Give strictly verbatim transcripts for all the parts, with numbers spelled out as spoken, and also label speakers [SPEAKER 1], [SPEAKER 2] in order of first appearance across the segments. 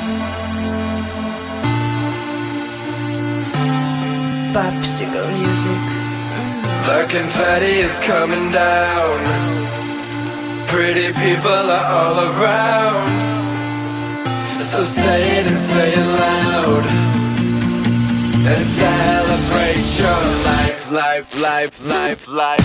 [SPEAKER 1] Popsicle music.
[SPEAKER 2] The confetti is coming down. Pretty people are all around. So say it and say it loud. And celebrate your life, life, life, life, life.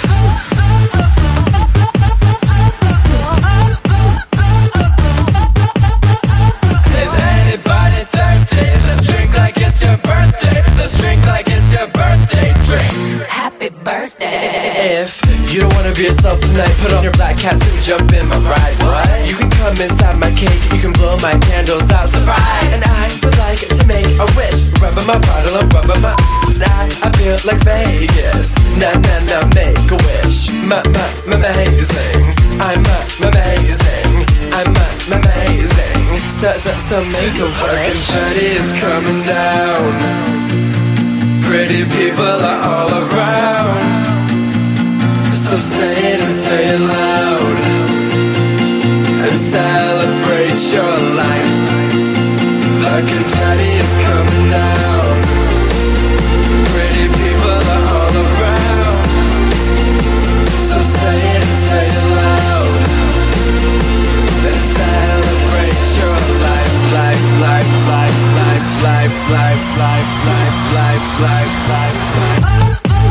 [SPEAKER 2] Is anybody thirsty? Let's drink like it's your birthday. Let's drink like it's your birthday. Drink.
[SPEAKER 1] Happy birthday.
[SPEAKER 2] If you don't wanna be yourself tonight, put on your black cats and jump in my ride. What? You can come inside my cake, you can blow my candles out. Surprise! And I would like to make a wish. Rubbing my bottle, I'm rubbing my. Now I feel like Vegas. Nah, nah, nah, make a wish. My, my, my, amazing. I'm uh, amazing. I'm uh, amazing. So, so, so make a wish. Confetti is coming down. Pretty people are all around. So say it and say it loud. And celebrate your life. The confetti is coming down. Pretty people are all around. So say it and say it loud. And celebrate your life. Life, life, life, life, life, life, life, life, life, life, life, life.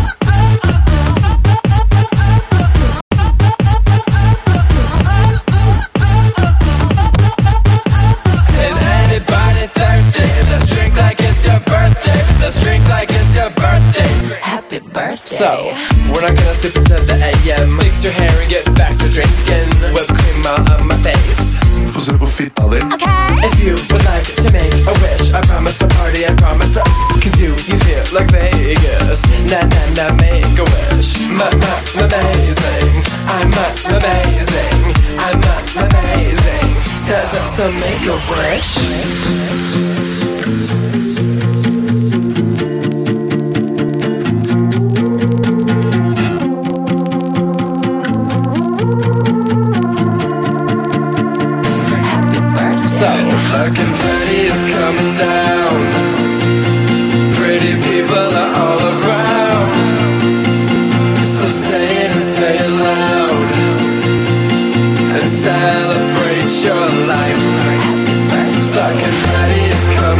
[SPEAKER 2] Let's drink like it's your birthday.
[SPEAKER 1] Happy birthday.
[SPEAKER 2] So, we're not gonna sleep until the A M. Fix your hair and get back to drinking. Whipped cream all on my face.
[SPEAKER 3] Fazer uma fita ali.
[SPEAKER 1] Okay.
[SPEAKER 2] If you would like to make a wish, I promise a party, I promise to. Cause you, you feel like Vegas. Nah, nah, nah, make a wish. My, my, amazing. I'm uh, amazing. I'm uh, amazing. So, so, so make a wish. The confetti is coming down. Pretty people are all around. So say it and say it loud. And celebrate your life. The confetti is coming down.